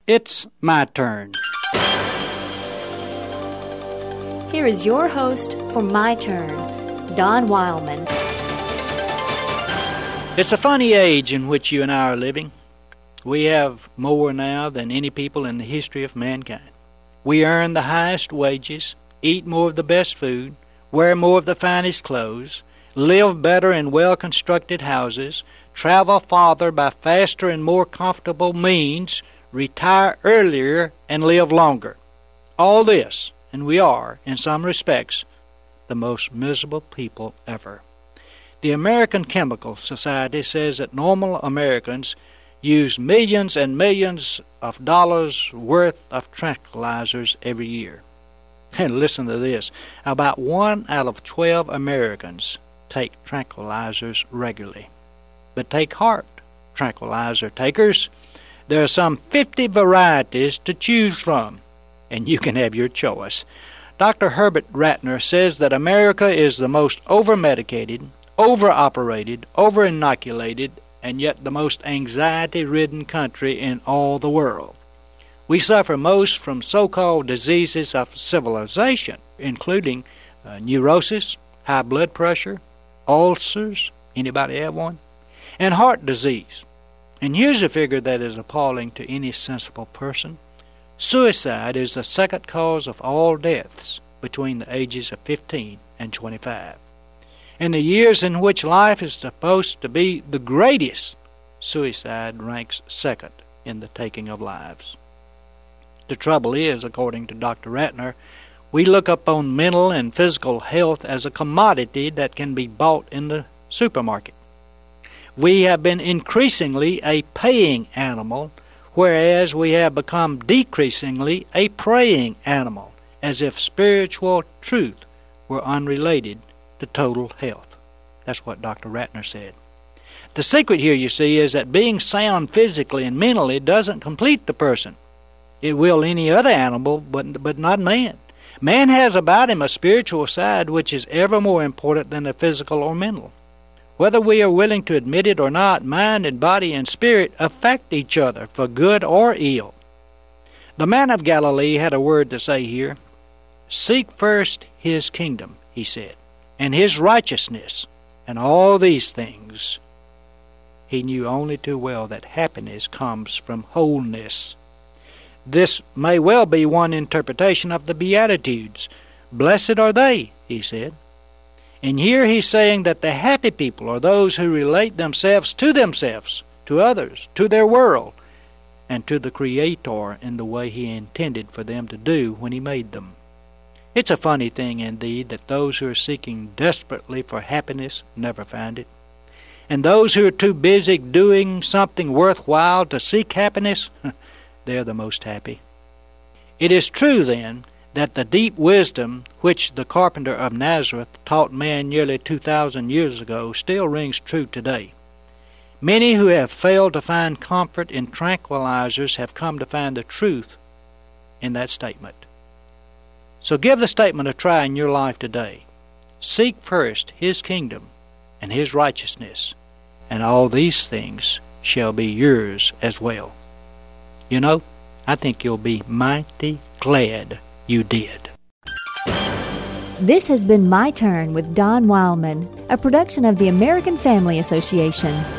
It's my turn. Here is your host for My Turn, Don Wildman. It's a funny age in which you and I are living. We have more now than any people in the history of mankind. We earn the highest wages, eat more of the best food, wear more of the finest clothes, live better in well-constructed houses, travel farther by faster and more comfortable means, retire earlier, and live longer. All this, and we are, in some respects, the most miserable people ever. The American Chemical Society says that normal Americans use millions and millions of dollars worth of tranquilizers every year. And listen to this, about 1 out of 12 Americans take tranquilizers regularly. But take heart, tranquilizer takers. There are some 50 varieties to choose from, and you can have your choice. Dr. Herbert Ratner says that America is the most over-medicated, over-operated, over-inoculated, and yet the most anxiety-ridden country in all the world. We suffer most from so-called diseases of civilization, including neurosis, high blood pressure, ulcers, anybody have one? And heart disease. And here's a figure that is appalling to any sensible person. Suicide is the second cause of all deaths between the ages of 15 and 25. In the years in which life is supposed to be the greatest, suicide ranks second in the taking of lives. The trouble is, according to Dr. Ratner, we look upon mental and physical health as a commodity that can be bought in the supermarket. We have been increasingly a paying animal, whereas we have become decreasingly a praying animal, as if spiritual truth were unrelated to total health. That's what Dr. Ratner said. The secret here, you see, is that being sound physically and mentally doesn't complete the person. It will any other animal, but not man. Man has about him a spiritual side which is ever more important than the physical or mental. Whether we are willing to admit it or not, mind and body and spirit affect each other for good or ill. The man of Galilee had a word to say here. Seek first his kingdom, he said, and his righteousness, and all these things. He knew only too well that happiness comes from wholeness. This may well be one interpretation of the Beatitudes. Blessed are they, he said. And here he's saying that the happy people are those who relate themselves, to others, to their world, and to the Creator in the way he intended for them to do when he made them. It's a funny thing indeed that those who are seeking desperately for happiness never find it. And those who are too busy doing something worthwhile to seek happiness, they're the most happy. It is true, then, that the deep wisdom which the carpenter of Nazareth taught man nearly 2,000 years ago still rings true today. Many who have failed to find comfort in tranquilizers have come to find the truth in that statement. So give the statement a try in your life today. Seek first his kingdom and his righteousness, and all these things shall be yours as well. You know, I think you'll be mighty glad you did. This has been My Turn with Don Wildman, a production of the American Family Association.